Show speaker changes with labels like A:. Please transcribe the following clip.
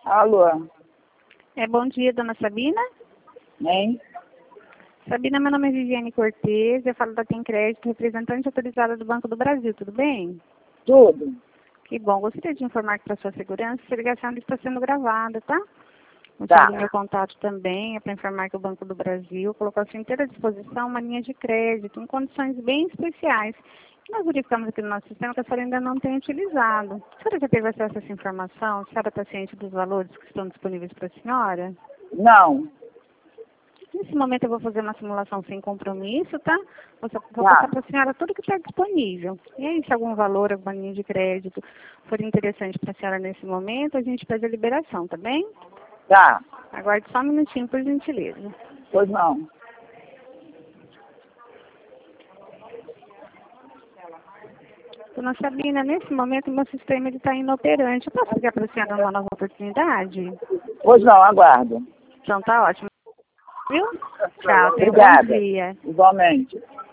A: Alô?
B: Bom dia, dona Sabina.
A: Hein?
B: Sabina, meu nome é Viviane Cortez, eu falo da Tem Crédito, representante autorizada do Banco do Brasil, tudo bem?
A: Tudo?
B: Que bom, gostaria de informar que para sua segurança, essa ligação está sendo gravada, tá? O
A: Tá.
B: meu contato também é para informar que o Banco do Brasil colocou à sua inteira disposição uma linha de crédito em condições bem especiais. Nós verificamos aqui no nosso sistema que a senhora ainda não tem utilizado. A senhora já teve acesso a essa informação? A senhora está ciente dos valores que estão disponíveis para a senhora?
A: Não.
B: Nesse momento eu vou fazer uma simulação sem compromisso, tá? Vou passar para a senhora tudo que está disponível. E aí, se algum valor, alguma linha de crédito for interessante para a senhora nesse momento, a gente pede a liberação, tá bem?
A: Tá.
B: Aguarde só um minutinho, por gentileza.
A: Pois não.
B: Dona Sabina, nesse momento o meu sistema está inoperante. Eu posso ligar para a senhora uma nova oportunidade?
A: Pois não, aguardo.
B: Então tá ótimo. Viu? Tchau, tenha um bom
A: Obrigada.
B: dia.
A: Igualmente.